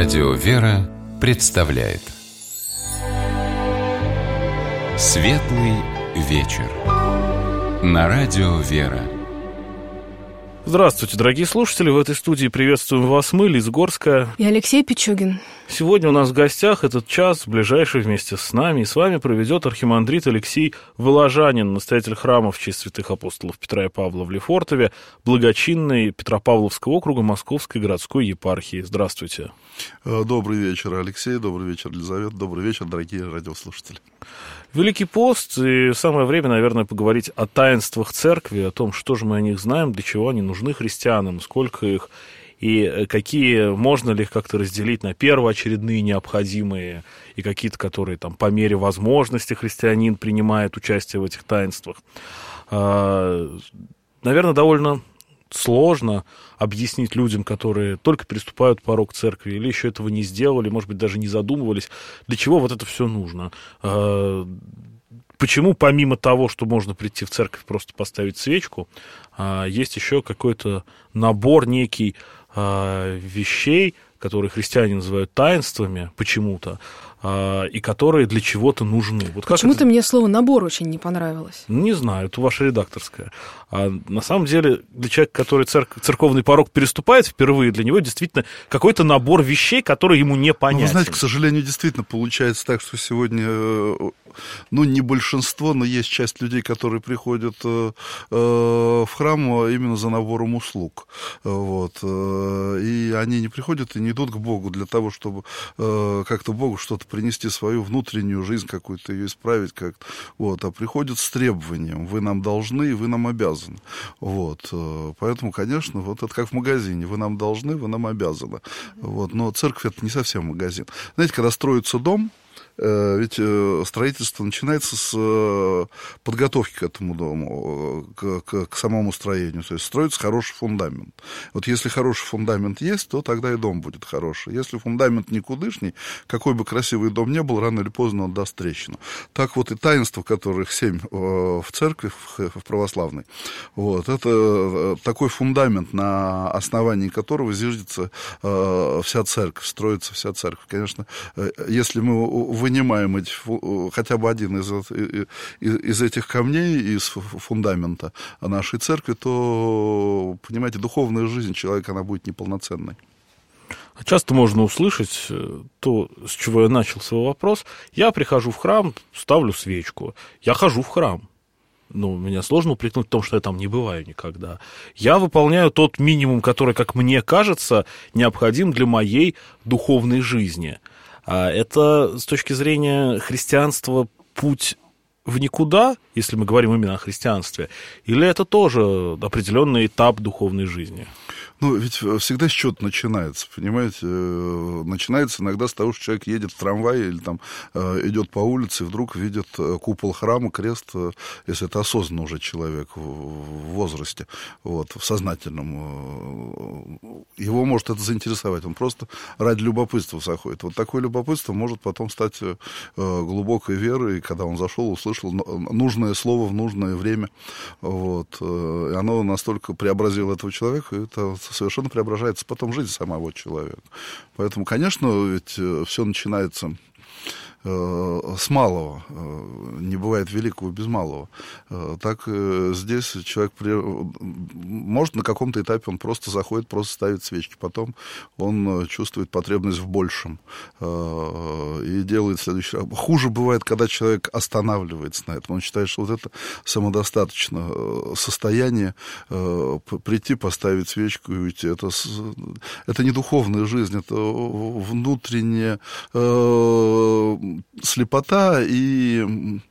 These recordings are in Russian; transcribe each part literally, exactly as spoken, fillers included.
Радио «Вера» представляет Светлый вечер на Радио «Вера». Здравствуйте, дорогие слушатели. В этой студии приветствуем вас мы, Лиза Горская и Алексей Пичугин. Сегодня у нас в гостях этот час, ближайший вместе с нами, и с вами проведет архимандрит Алексей Воложанин, настоятель храма в честь святых апостолов Петра и Павла в Лефортове, благочинный Петропавловского округа Московской городской епархии. Здравствуйте. Добрый вечер, Алексей, добрый вечер, Елизавета, добрый вечер, дорогие радиослушатели. Великий пост, и самое время, наверное, поговорить о таинствах церкви, о том, что же мы о них знаем, для чего они нужны христианам, сколько их, и какие, можно ли их как-то разделить на первоочередные необходимые, и какие-то, которые там по мере возможности христианин принимает участие в этих таинствах. Наверное, довольно сложно объяснить людям, которые только переступают порог церкви, или еще этого не сделали, может быть, даже не задумывались, для чего вот это все нужно. Почему, помимо того, что можно прийти в церковь, просто поставить свечку, есть еще какой-то набор некий вещей, которые христиане называют таинствами почему-то, и которые для чего-то нужны. Вот Почему-то это... мне слово «набор» очень не понравилось. Не знаю, это ваша редакторская. А на самом деле для человека, который церк... церковный порог переступает впервые, для него действительно какой-то набор вещей, которые ему не понятен. Ну, вы знаете, к сожалению, действительно получается так, что сегодня, ну, не большинство, но есть часть людей, которые приходят в храм именно за набором услуг. Вот. И они не приходят и не идут к Богу для того, чтобы как-то Богу что-то принести, свою внутреннюю жизнь какую-то, ее исправить как-то. Вот. А приходят с требованием: вы нам должны, вы нам обязаны. Вот. Поэтому, конечно, вот это как в магазине: вы нам должны, вы нам обязаны. Вот. Но церковь — это не совсем магазин. Знаете, когда строится дом, ведь строительство начинается с подготовки к этому дому, к, к, к самому строению. То есть строится хороший фундамент. Вот если хороший фундамент есть, то тогда и дом будет хороший. Если фундамент никудышний, какой бы красивый дом ни был, рано или поздно он даст трещину. Так вот и таинства, которых семь в церкви, в православной, вот, это такой фундамент, на основании которого зиждется вся церковь, строится вся церковь. Конечно, если мы вынимаем эти, хотя бы один из, из, из этих камней, из фундамента нашей церкви, то, понимаете, духовная жизнь человека, она будет неполноценной. Часто можно услышать то, с чего я начал свой вопрос: я прихожу в храм, ставлю свечку, я хожу в храм. Ну, меня сложно упрекнуть в том, что я там не бываю никогда. Я выполняю тот минимум, который, как мне кажется, необходим для моей духовной жизни. А это, с точки зрения христианства, путь в никуда, если мы говорим именно о христианстве, или это тоже определенный этап духовной жизни? Ну, ведь всегда с чего-то начинается, понимаете? Начинается иногда с того, что человек едет в трамвае или там идет по улице и вдруг видит купол храма, крест, если это осознанно уже человек в возрасте, вот, в сознательном. Его может это заинтересовать, он просто ради любопытства заходит. Вот такое любопытство может потом стать глубокой верой, когда он зашел, услышал нужное слово в нужное время, вот, и оно настолько преобразило этого человека, и это совершенно преображается потом жизнь самого человека. Поэтому, конечно, ведь все начинается с малого. Не бывает великого без малого. Так здесь человек при... может на каком-то этапе он просто заходит, просто ставит свечки. Потом он чувствует потребность в большем и делает следующее. Хуже бывает, когда человек останавливается на этом. Он считает, что вот это самодостаточно состояние прийти, поставить свечку и уйти. Это, это не духовная жизнь, это внутренняя слепота и,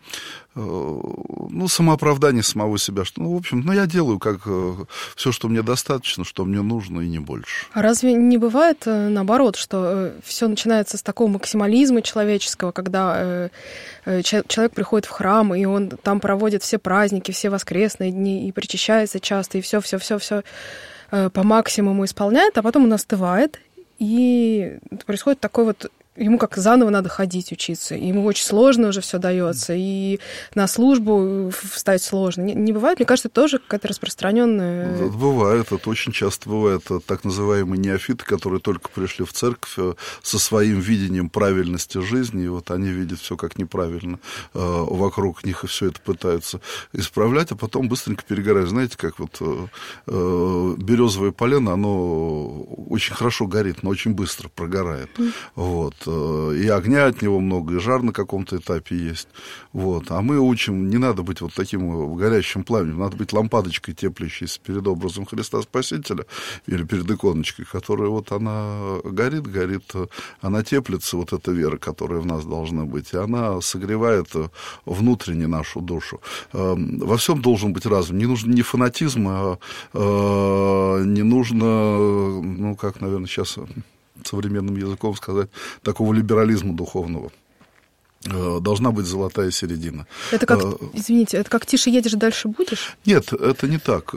ну, самооправдание самого себя, что, ну, в общем, ну, я делаю как все, что мне достаточно, что мне нужно, и не больше. А разве не бывает наоборот, что все начинается с такого максимализма человеческого, когда человек приходит в храм, и он там проводит все праздники, все воскресные дни, и причащается часто, и все-все-все-все по максимуму исполняет, а потом он остывает, и происходит такой вот ему как заново надо ходить, учиться. Ему очень сложно уже все дается, и на службу встать сложно. Не, не бывает? Мне кажется, это тоже какая-то распространенная... Это бывает, это очень часто бывает. Так называемые неофиты, которые только пришли в церковь со своим видением правильности жизни, и вот они видят все как неправильно вокруг них, и все это пытаются исправлять, а потом быстренько перегорают. Знаете, как вот березовое полено, оно очень хорошо горит, но очень быстро прогорает. Mm. Вот. И огня от него много, и жар на каком-то этапе есть. Вот. А мы учим, не надо быть вот таким горящим пламенем, надо быть лампадочкой, теплящейся перед образом Христа Спасителя или перед иконочкой, которая вот она горит, горит, она теплится, вот эта вера, которая в нас должна быть, и она согревает внутренне нашу душу. Во всем должен быть разум. Не нужен не фанатизм, а не нужно, ну, как, наверное, сейчас... современным языком сказать, такого либерализма духовного. Должна быть золотая середина. Это как, извините, это как тише едешь, дальше будешь? Нет, это не так.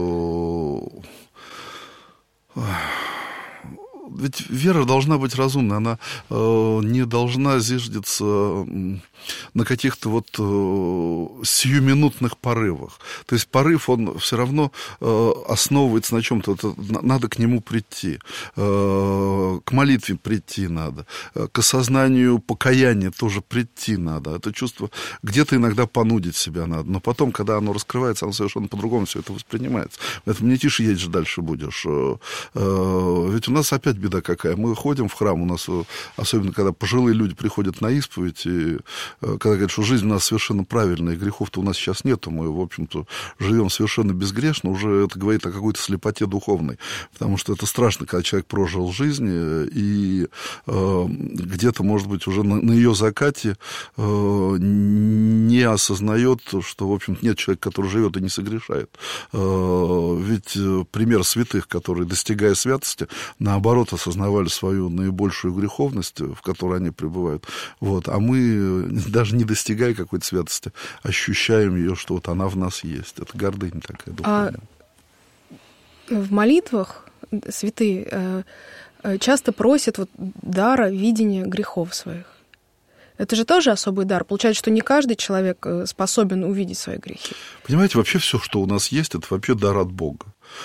Ведь вера должна быть разумной, она э, не должна зиждиться на каких-то вот э, сиюминутных порывах. То есть порыв, он все равно э, основывается на чем-то. Это, надо к нему прийти, э, к молитве прийти надо, к осознанию покаяния тоже прийти надо. Это чувство где-то иногда понудить себя надо, но потом, когда оно раскрывается, оно совершенно по-другому все это воспринимается. Поэтому не тише едешь, дальше будешь. Э, э, ведь у нас опять беда какая. Мы ходим в храм, у нас, особенно когда пожилые люди приходят на исповедь, и когда говорят, что жизнь у нас совершенно правильная, и грехов-то у нас сейчас нету, мы, в общем-то, живем совершенно безгрешно, уже это говорит о какой-то слепоте духовной. Потому что это страшно, когда человек прожил жизнь, и э, где-то, может быть, уже на, на ее закате э, не осознает, что, в общем-то, нет человека, который живет и не согрешает. Э, ведь пример святых, которые, достигая святости, наоборот, осознавали свою наибольшую греховность, в которой они пребывают. Вот. А мы, даже не достигая какой-то святости, ощущаем ее, что вот она в нас есть. Это гордыня такая духовная. А в молитвах святые часто просят вот дара видения грехов своих. Это же тоже особый дар. Получается, что не каждый человек способен увидеть свои грехи. Понимаете, вообще все, что у нас есть, это вообще дар от Бога.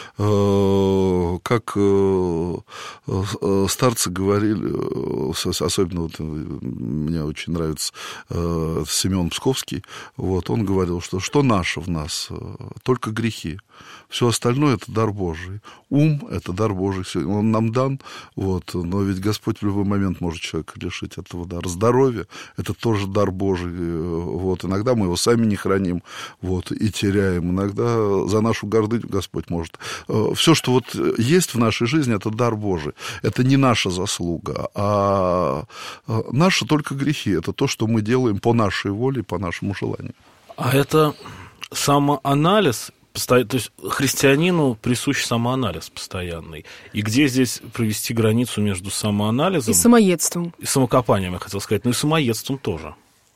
Как старцы говорили, особенно вот, мне очень нравится Симеон Псковский, вот, он говорил, что что наше в нас? Только грехи. Все остальное — это дар Божий. Ум — это дар Божий. Он нам дан, вот, но ведь Господь в любой момент может человека лишить этого дара. Здоровье — это тоже дар Божий. Вот. Иногда мы его сами не храним, вот, и теряем. Иногда за нашу гордыню Господь может. Все, что вот есть в нашей жизни, это дар Божий. Это не наша заслуга, а наши только грехи. Это то, что мы делаем по нашей воле, по нашему желанию. А это самоанализ, то есть христианину присущ самоанализ постоянный. И где здесь провести границу между самоанализом... И самоедством. И самокопанием, я хотел сказать, ну и самоедством тоже.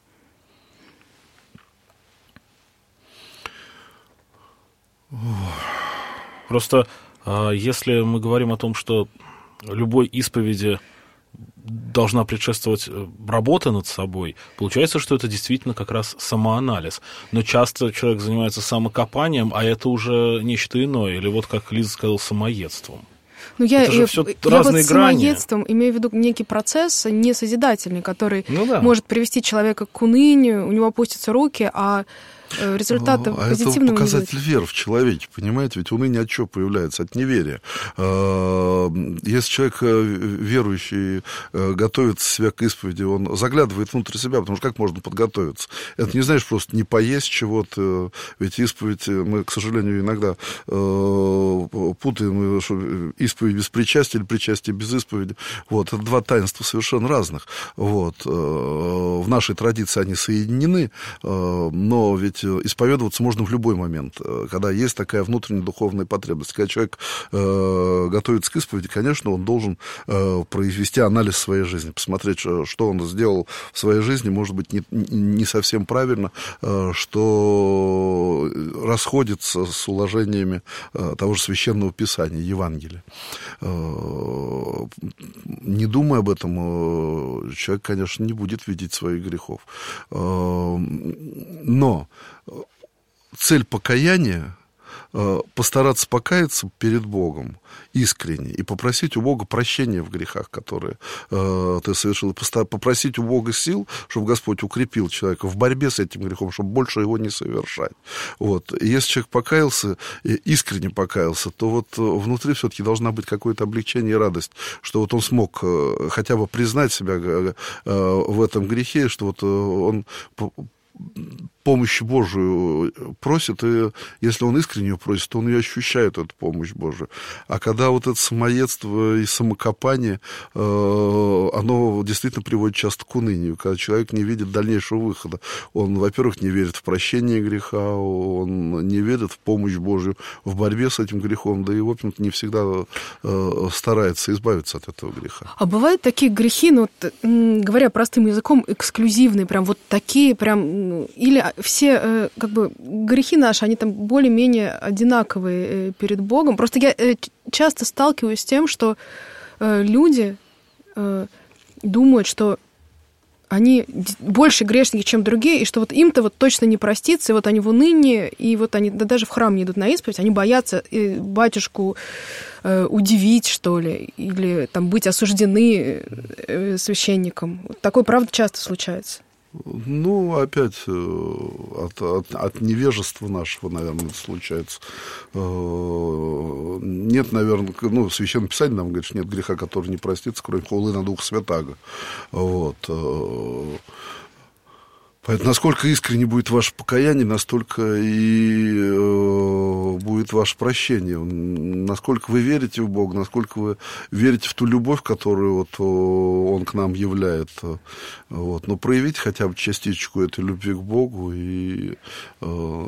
Просто если мы говорим о том, что любой исповеди должна предшествовать работа над собой, получается, что это действительно как раз самоанализ. Но часто человек занимается самокопанием, а это уже нечто иное. Или вот, как Лиза сказала, самоедством. Ну, я, это же я, все я разные вот грани. Самоедством имею в виду некий процесс несозидательный, который ну, да. может привести человека к унынию, у него опустятся руки, а результаты а позитивного. Это показатель веры в человеке, понимаете? Ведь уныние от чего появляется? От неверия. Если человек верующий готовится себя к исповеди, он заглядывает внутрь себя, потому что как можно подготовиться? Это не знаешь просто не поесть чего-то, ведь исповедь, мы, к сожалению, иногда путаем исповедь без причастия или причастие без исповеди. Вот, это два таинства совершенно разных. Вот. В нашей традиции они соединены, но ведь исповедоваться можно в любой момент, когда есть такая внутренняя духовная потребность. Когда человек э, готовится к исповеди, конечно, он должен э, произвести анализ своей жизни, посмотреть, что он сделал в своей жизни, может быть, не, не совсем правильно, э, что расходится с уложениями э, того же Священного Священного Писания, Евангелия. Не думая об этом, человек, конечно, не будет видеть своих грехов. Но цель покаяния — постараться покаяться перед Богом искренне и попросить у Бога прощения в грехах, которые э, ты совершил, попросить у Бога сил, чтобы Господь укрепил человека в борьбе с этим грехом, чтобы больше его не совершать. Вот. И если человек покаялся, искренне покаялся, то вот внутри все-таки должна быть какое-то облегчение и радость, что вот он смог хотя бы признать себя в этом грехе, что вот он помощи Божию просит, и если он искренне ее просит, то он ее ощущает, эту помощь Божию. А когда вот это самоедство и самокопание, оно действительно приводит часто к унынию, когда человек не видит дальнейшего выхода. Он, во-первых, не верит в прощение греха, он не верит в помощь Божью в борьбе с этим грехом, да и, в общем-то, не всегда старается избавиться от этого греха. А бывают такие грехи, ну, вот, говоря простым языком, эксклюзивные, прям вот такие, прям, ну, или все как бы грехи наши, они там более-менее одинаковые перед Богом. Просто я часто сталкиваюсь с тем, что люди думают, что они больше грешники, чем другие, и что вот им-то вот точно не простится, и вот они в унынии, и вот они да, даже в храм не идут на исповедь, они боятся батюшку удивить, что ли, или там быть осуждены священником. Такое, правда, часто случается. Ну, опять от, от, от невежества нашего, наверное, это случается. Нет, наверное, ну, Священное Писание нам говорит, что нет греха, который не простится, кроме хулы на Духа Святаго. Вот. Поэтому насколько искренне будет ваше покаяние, настолько и э, будет ваше прощение. Насколько вы верите в Бога, насколько вы верите в ту любовь, которую вот, Он к нам являет. Вот. Но проявите хотя бы частичку этой любви к Богу. И, э,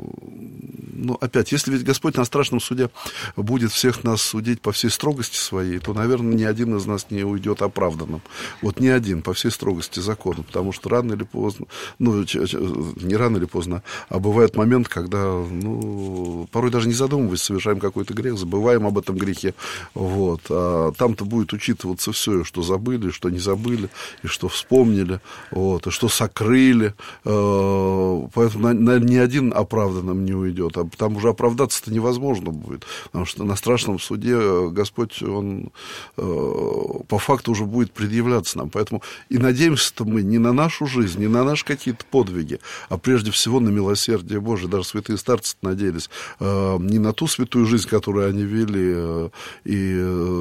ну, опять, если ведь Господь на страшном суде будет всех нас судить по всей строгости своей, то, наверное, ни один из нас не уйдет оправданным. Вот ни один, по всей строгости закона. Потому что рано или поздно, ну, не рано или поздно, а бывает момент, когда, ну, порой даже не задумываясь, совершаем какой-то грех, забываем об этом грехе, вот, а там-то будет учитываться все, что забыли, что не забыли, и что вспомнили, вот, и что сокрыли, поэтому, наверное, ни один оправданным не уйдет, а там уже оправдаться-то невозможно будет, потому что на страшном суде Господь, Он по факту уже будет предъявляться нам, поэтому и надеемся-то мы не на нашу жизнь, не на наш какие-то подвиги, а прежде всего на милосердие Божие. Даже святые старцы надеялись э, не на ту святую жизнь, которую они вели, э, и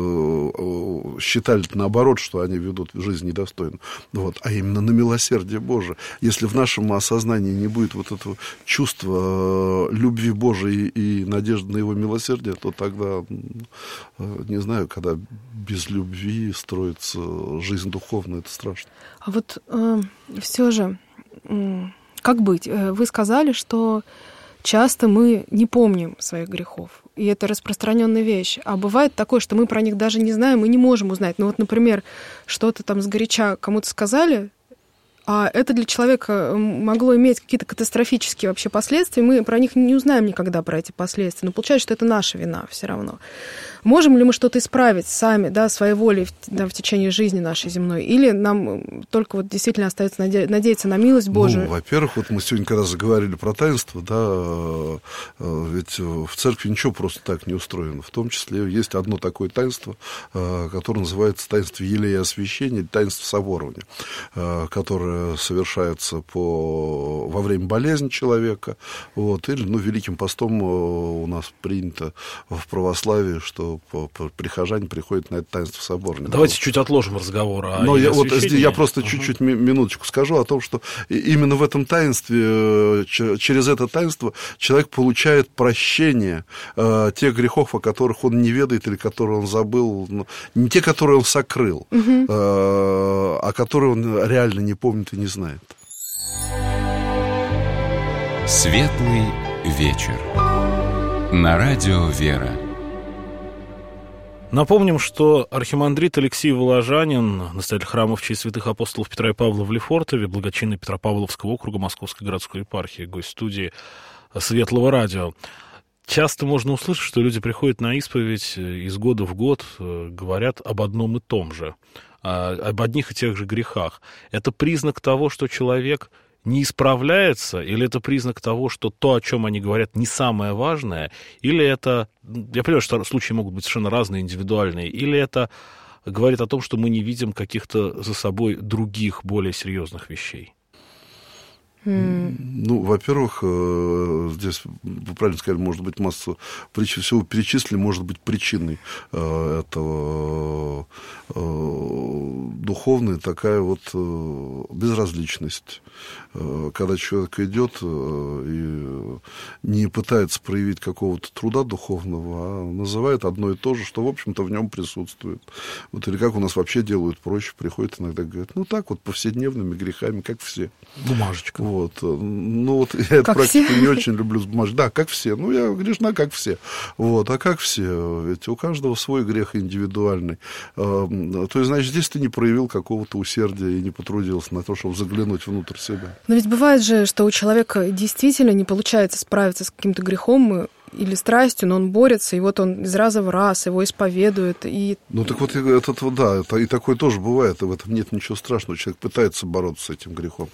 э, считали наоборот, что они ведут жизнь недостойную, вот, а именно на милосердие Божие. Если в нашем осознании не будет вот этого чувства э, любви Божией и надежды на Его милосердие, то тогда, э, не знаю, когда без любви строится жизнь духовная, это страшно. А вот э, все же как быть? Вы сказали, что часто мы не помним своих грехов, и это распространенная вещь. А бывает такое, что мы про них даже не знаем и не можем узнать. Ну вот, например, что-то там сгоряча кому-то сказали, а это для человека могло иметь какие-то катастрофические вообще последствия, мы про них не узнаем никогда, про эти последствия. Но получается, что это наша вина все равно. Можем ли мы что-то исправить сами, да, своей волей да, в течение жизни нашей земной? Или нам только вот действительно остается наде- надеяться на милость Божию? Ну, во-первых, вот мы сегодня когда заговорили про таинство, да, ведь в церкви ничего просто так не устроено. В том числе есть одно такое таинство, которое называется таинство елея освящения, таинство соборования, которое совершается по, во время болезни человека, вот, или, ну, Великим постом у нас принято в православии, что прихожане приходят на это таинство соборное. Давайте да. чуть отложим разговор о Но я, вот, я просто uh-huh. чуть-чуть минуточку скажу о том, что именно в этом таинстве, через это таинство человек получает прощение э, тех грехов, о которых он не ведает или которые он забыл, ну, не те, которые он сокрыл, uh-huh. э, а которые он реально не помнит и не знает. Светлый вечер. На радио «Вера». Напомним, что архимандрит Алексей Воложанин, настоятель храма в честь святых апостолов Петра и Павла в Лефортове, благочинный Петропавловского округа Московской городской епархии, гость студии Светлого радио. часто можно услышать, что люди приходят на исповедь из года в год, говорят об одном и том же, об одних и тех же грехах. Это признак того, что человек не исправляется, или это признак того, что то, о чем они говорят, не самое важное, или это, я понимаю, что случаи могут быть совершенно разные, индивидуальные, или это говорит о том, что мы не видим каких-то за собой других, более серьезных вещей? Mm. Ну, во-первых, здесь, вы правильно сказали, может быть масса причин, всего перечислили, может быть причиной этого духовная такая вот безразличность. Когда человек идет и не пытается проявить какого-то труда духовного, а называет одно и то же, что, в общем-то, в нем присутствует. Вот, или как у нас вообще делают проще, приходят иногда говорят, ну так вот, повседневными грехами, как все. Бумажечка. Вот. Ну, вот я эту практику не очень люблю с бумажкой. Да, как все. Ну, я грешна, как все. Вот. А как все? Ведь у каждого свой грех индивидуальный. То есть, значит, здесь ты не проявил какого-то усердия и не потрудился на то, чтобы заглянуть внутрь себя. Но ведь бывает же, что у человека действительно не получается справиться с каким-то грехом или страстью, но он борется, и вот он из раза в раз его исповедует. И... Ну, так вот, это, да, это, и такое тоже бывает, и в этом нет ничего страшного. Человек пытается бороться с этим грехом.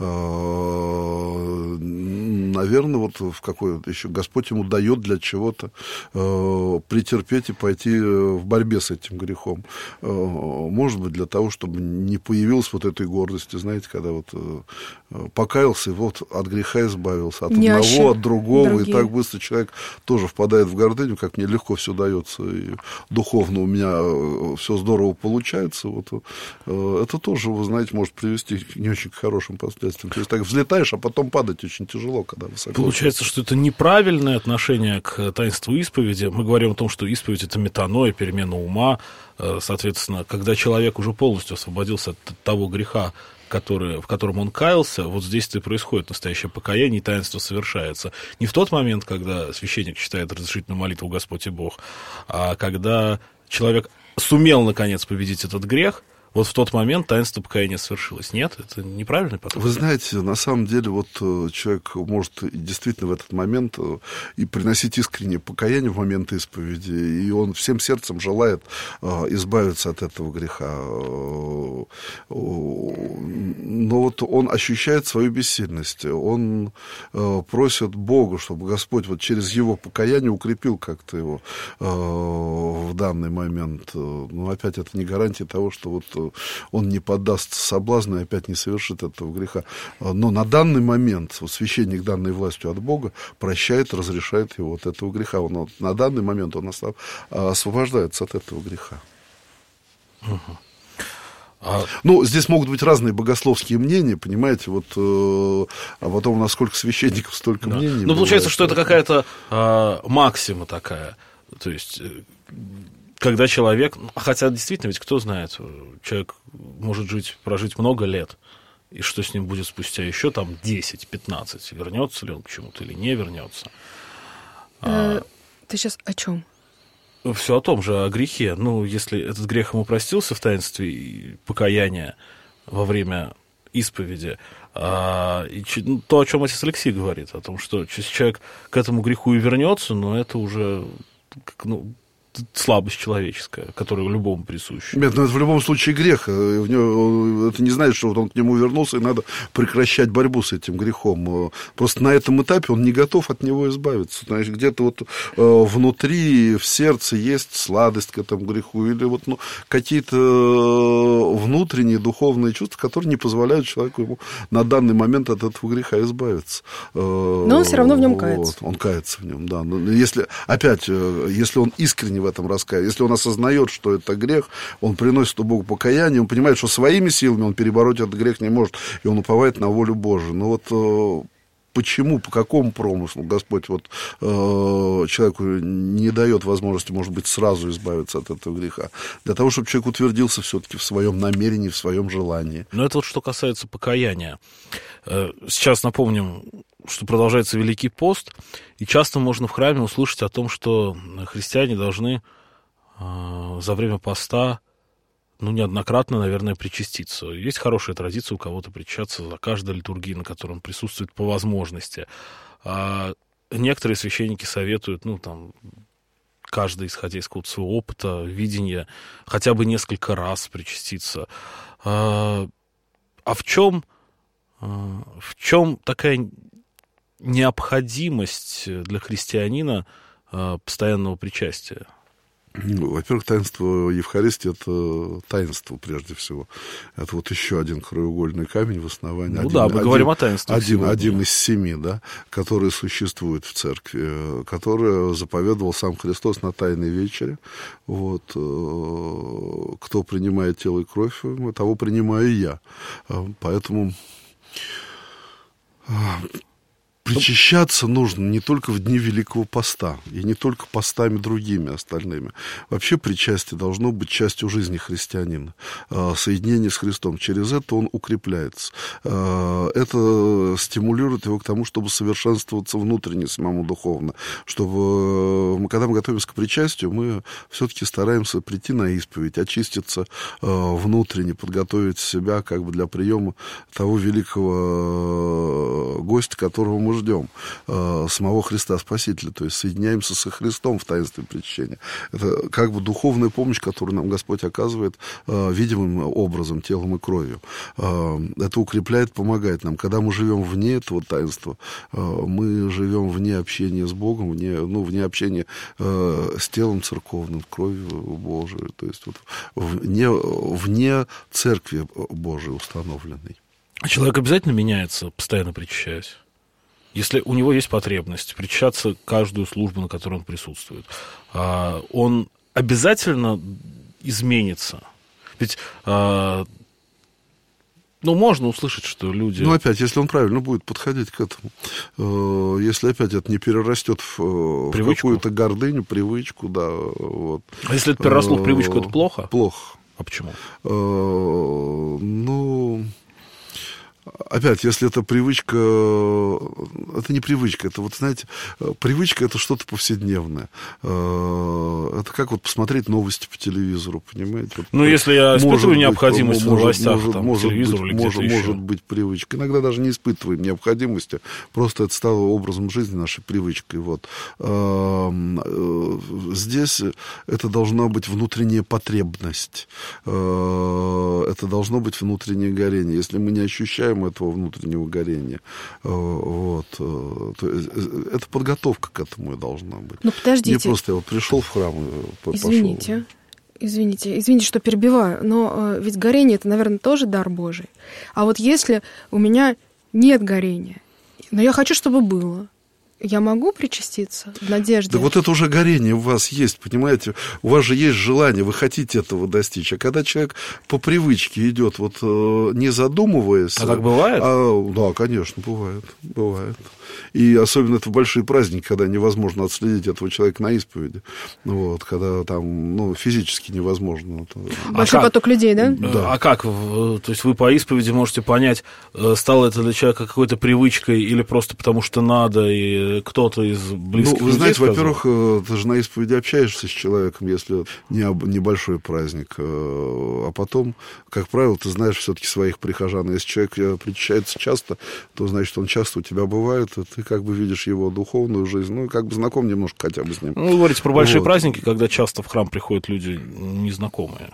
Наверное, вот в какой еще Господь ему дает для чего-то претерпеть и пойти в борьбе с этим грехом. Может быть, для того, чтобы не появилась вот этой гордости, знаете, когда вот покаялся, и вот от греха избавился, от Няща, одного, от другого, другие. И так быстро человек тоже впадает в гордыню, как мне легко все дается, и духовно у меня все здорово получается. Вот, это тоже, вы знаете, может привести к не очень хорошим последствиям. То есть так взлетаешь, а потом падать очень тяжело, когда высоко. Получается, что это неправильное отношение к таинству исповеди. Мы говорим о том, что исповедь — это метаноя, перемена ума. Соответственно, когда человек уже полностью освободился от того греха, который, в котором он каялся, вот здесь-то и происходит настоящее покаяние, и таинство совершается. Не в тот момент, когда священник читает разрешительную молитву «Господь и Бог», а когда человек сумел, наконец, победить этот грех, вот в тот момент таинство покаяния совершилось. Нет, это неправильный подход. Вы знаете, на самом деле, вот человек может действительно в этот момент и приносить искреннее покаяние в момент исповеди, и он всем сердцем желает избавиться от этого греха. Но вот он ощущает свою бессильность. Он просит Бога, чтобы Господь вот через его покаяние укрепил как-то его в данный момент. Но опять это не гарантия того, что вот он не поддастся соблазну и опять не совершит этого греха. Но на данный момент вот, священник, данной властью от Бога, прощает, разрешает его от этого греха. Он, вот, на данный момент он освобождается от этого греха. Угу. А... Ну, здесь могут быть разные богословские мнения, понимаете, вот, э, а потом, насколько священников, столько да. мнений. Ну, получается, что это какая-то э, максима такая, то есть... Когда человек, хотя действительно, ведь кто знает, человек может жить, прожить много лет, и что с ним будет спустя еще там десять-пятнадцать, вернется ли он к чему-то или не вернется. Э, ты сейчас о чем? Все о том же, о грехе. Ну, если этот грех ему простился в таинстве покаяния во время исповеди, а, и, ну, то, о чем отец Алексей говорит, о том, что если человек к этому греху и вернется, но это уже, ну, слабость человеческая, которая любому присуща. Нет, ну это в любом случае грех. В него, это не значит, что вот он к нему вернулся, и надо прекращать борьбу с этим грехом. Просто на этом этапе он не готов от него избавиться. Значит, где-то вот внутри, в сердце есть сладость к этому греху, или вот ну, какие-то внутренние духовные чувства, которые не позволяют человеку ему на данный момент от этого греха избавиться. Но он все равно в нем кается. Вот, он кается в нем, да. Но если, опять, если он искренне в этом раскаивается. Если он осознает, что это грех, он приносит у Бога покаяние, он понимает, что своими силами он перебороть этот грех не может, и он уповает на волю Божию. Но вот э, почему, по какому промыслу Господь вот, э, человеку не дает возможности, может быть, сразу избавиться от этого греха? Для того, чтобы человек утвердился все-таки в своем намерении, в своем желании. Но это вот что касается покаяния. Сейчас напомним, что продолжается Великий пост, и часто можно в храме услышать о том, что христиане должны э, за время поста, ну, неоднократно, наверное, причаститься. Есть хорошая традиция у кого-то причащаться за каждой литургией, на которой он присутствует по возможности. А некоторые священники советуют, ну, там, каждый, исходя из какого-то своего опыта, видения, хотя бы несколько раз причаститься. А, а в чем, в чем такая необходимость для христианина постоянного причастия? Ну, во-первых, таинство Евхаристии — это таинство, прежде всего. Это вот еще один краеугольный камень в основании. Ну один, да, мы один, говорим о таинстве. Один, один из семи, да, которые существуют в церкви, которые заповедовал сам Христос на Тайной вечере. Вот, кто принимает тело и кровь, того принимаю и я. Поэтому... Причащаться нужно не только в дни Великого Поста, и не только постами другими остальными. Вообще причастие должно быть частью жизни христианина, соединение с Христом. Через это он укрепляется. Это стимулирует его к тому, чтобы совершенствоваться внутренне, самому духовно. Чтобы мы, когда мы готовимся к причастию, мы все-таки стараемся прийти на исповедь, очиститься внутренне, подготовить себя как бы для приема того великого гостя, которого мы ждем, э, самого Христа Спасителя, то есть соединяемся со Христом в таинстве причащения. Это как бы духовная помощь, которую нам Господь оказывает э, видимым образом, телом и кровью. Э, это укрепляет, помогает нам. Когда мы живем вне этого таинства, э, мы живем вне общения с Богом, вне, ну, вне общения э, с телом церковным, кровью Божией, то есть вот вне, вне церкви Божией установленной. А человек обязательно меняется, постоянно причащаясь? Если у него есть потребность причащаться каждую службу, на которой он присутствует, он обязательно изменится? Ведь, ну, можно услышать, что люди... Ну, опять, если он правильно будет подходить к этому. Если, опять, это не перерастет в, в какую-то гордыню, привычку, да. Вот. А если это переросло в привычку, это плохо? Плохо. А почему? Ну... Опять, если это привычка, это не привычка, это вот, знаете, привычка — это что-то повседневное. Это как вот посмотреть новости по телевизору, понимаете? Вот, ну, если я испытываю быть, необходимость может, в новостях, может, там, может, телевизору быть, или где-то может, еще. может быть привычка. Иногда даже не испытываем необходимости, просто это стало образом жизни, нашей привычкой. Вот. Здесь это должна быть внутренняя потребность, это должно быть внутреннее горение. Если мы не ощущаем этого внутреннего горения. Вот. То есть, это подготовка к этому и должна быть. Ну, подождите. Не просто я вот пришел в храм и пошел. Извините. Извините, извините, что перебиваю, но э, ведь горение — это, наверное, тоже дар Божий. А вот если у меня нет горения, но я хочу, чтобы было, я могу причаститься в надежде? Да вот это уже горение у вас есть, понимаете? У вас же есть желание, вы хотите этого достичь. А когда человек по привычке идет, вот не задумываясь... А так бывает? А, да, конечно, бывает. Бывает. И особенно это в большие праздники, когда невозможно отследить этого человека на исповеди. Вот, когда там, ну, физически невозможно. Большой а поток людей, да? Да. А как? То есть вы по исповеди можете понять, стало это для человека какой-то привычкой или просто потому что надо, и кто-то из близких ну, вы людей знаете, сказал? во-первых, ты же на исповеди общаешься с человеком, если не небольшой праздник. А потом, как правило, ты знаешь все-таки своих прихожан. Если человек причащается часто, то значит, он часто у тебя бывает, и ты как бы видишь его духовную жизнь, ну, как бы знаком немножко хотя бы с ним. Ну, вы говорите про большие вот. праздники, когда часто в храм приходят люди незнакомые.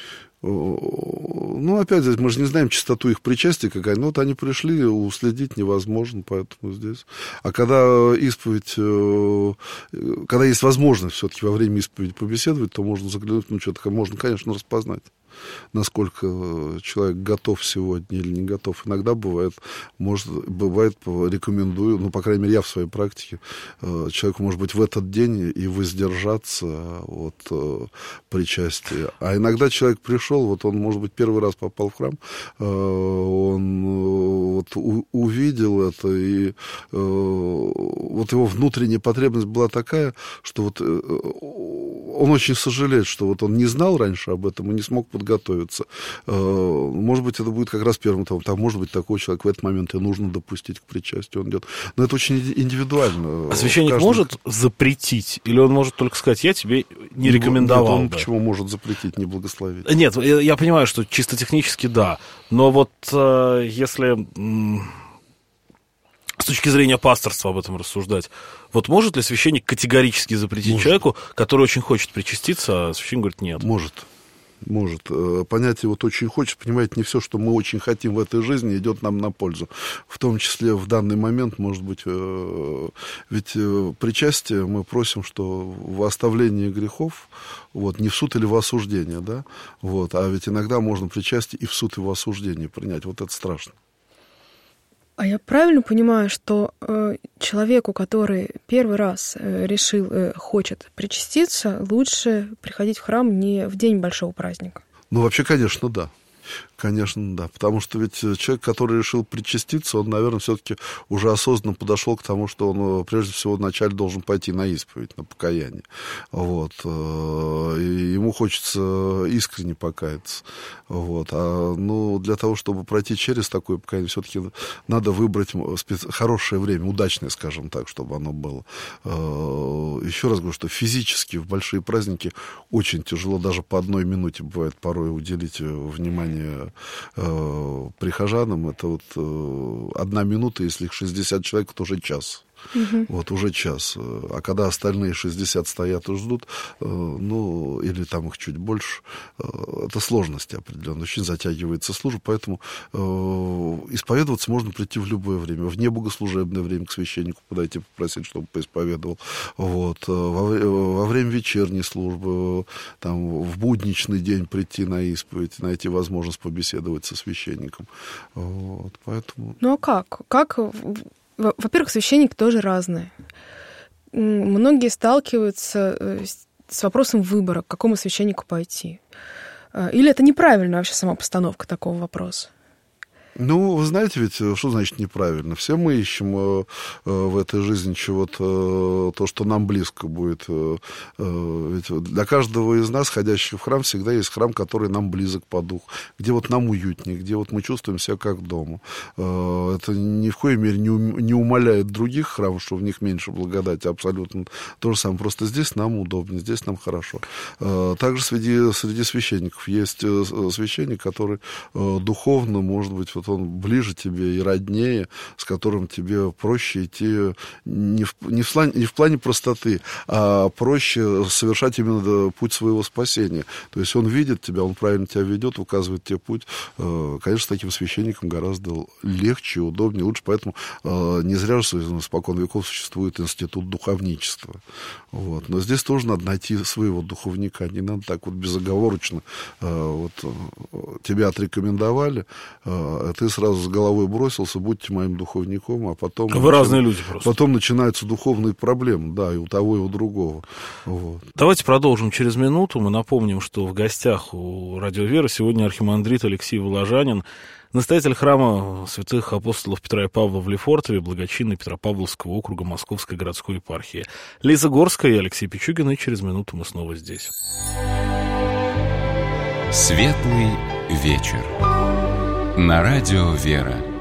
Ну, опять здесь мы же не знаем частоту их причастия какая. Ну, вот они пришли, уследить невозможно, поэтому здесь. А когда исповедь, когда есть возможность все-таки во время исповеди побеседовать, то можно заглянуть, ну, что-то можно, конечно, распознать, насколько человек готов сегодня или не готов. Иногда бывает, может, бывает, рекомендую, ну, по крайней мере, я в своей практике, человеку, может быть, в этот день и воздержаться от причастия. А иногда человек пришел, вот он, может быть, первый раз попал в храм, он вот увидел это, и вот его внутренняя потребность была такая, что вот он очень сожалеет, что вот он не знал раньше об этом и не смог подготовиться. Может быть, это будет как раз первым, там, там может быть, такой человек в этот момент и нужно допустить к причастию, он идет. Но это очень индивидуально. А священник Каждый... может запретить? Или он может только сказать, я тебе не рекомендовал? Нет, он бы. Почему может запретить, не благословить? Нет, я понимаю, что чисто технически да. Но вот э, если... М- с точки зрения пасторства об этом рассуждать. Вот может ли священник категорически запретить может. человеку, который очень хочет причаститься, а священник говорит нет? Может. Может. Понятие вот очень хочет, понимаете, не все, что мы очень хотим в этой жизни, идет нам на пользу. В том числе в данный момент, может быть, ведь причастие мы просим, что в оставлении грехов, вот, не в суд или в осуждение, да, вот, а ведь иногда можно причастие и в суд и в осуждение принять, вот это страшно. А я правильно понимаю, что э, человеку, который первый раз э, решил, э, хочет причаститься, лучше приходить в храм не в день большого праздника? Ну, вообще, конечно, да. Конечно, да. Потому что ведь человек, который решил причаститься, он, наверное, все-таки уже осознанно подошел к тому, что он прежде всего вначале должен пойти на исповедь, на покаяние. Вот. И ему хочется искренне покаяться. Вот. А ну, для того, чтобы пройти через такое покаяние, все-таки надо выбрать хорошее время, удачное, скажем так, чтобы оно было. Еще раз говорю, что физически в большие праздники очень тяжело, даже по одной минуте бывает порой уделить внимание э, прихожанам. Это вот э, одна минута, если их шестьдесят человек, то уже час. Угу. Вот уже час. А когда остальные шестьдесят стоят и ждут, э, ну, или там их чуть больше, э, это сложности определенные. Очень затягивается служба, поэтому э, исповедоваться можно прийти в любое время. В небогослужебное время к священнику подойти, попросить, чтобы поисповедовал. Вот. Во, во время вечерней службы, там, в будничный день прийти на исповедь, найти возможность побеседовать со священником. Вот. Поэтому... Ну а как? Как... Во-первых, священники тоже разные. Многие сталкиваются с вопросом выбора, к какому священнику пойти. Или это неправильная вообще сама постановка такого вопроса? Ну, вы знаете, ведь что значит неправильно? Все мы ищем э, в этой жизни чего-то, то, что нам близко будет. Э, ведь для каждого из нас, ходящих в храм, всегда есть храм, который нам близок по духу, где вот нам уютнее, где вот мы чувствуем себя как дома. Э, это ни в коей мере не, ум, не умаляет других храмов, что в них меньше благодати, абсолютно то же самое. Просто здесь нам удобнее, здесь нам хорошо. Э, также среди, среди священников есть священник, который э, духовно, может быть, вот он ближе тебе и роднее, с которым тебе проще идти не в, не в, плане, не в плане простоты, а проще совершать именно путь своего спасения. То есть он видит тебя, он правильно тебя ведет, указывает тебе путь. Конечно, с таким священником гораздо легче, удобнее, лучше. Поэтому не зря же испокон веков существует институт духовничества. Вот. Но здесь тоже надо найти своего духовника. Не надо так вот безоговорочно. Вот, тебя отрекомендовали, ты сразу с головой бросился, будьте моим духовником, а потом... Вы разные люди просто. Потом начинаются духовные проблемы, да, и у того, и у другого. Вот. Давайте продолжим через минуту. Мы напомним, что в гостях у Радио Вера сегодня архимандрит Алексей Воложанин, настоятель храма святых апостолов Петра и Павла в Лефортове, благочинный Петропавловского округа Московской городской епархии. Лиза Горская и Алексей Пичугин, и через минуту мы снова здесь. Светлый вечер. На Радио Вера.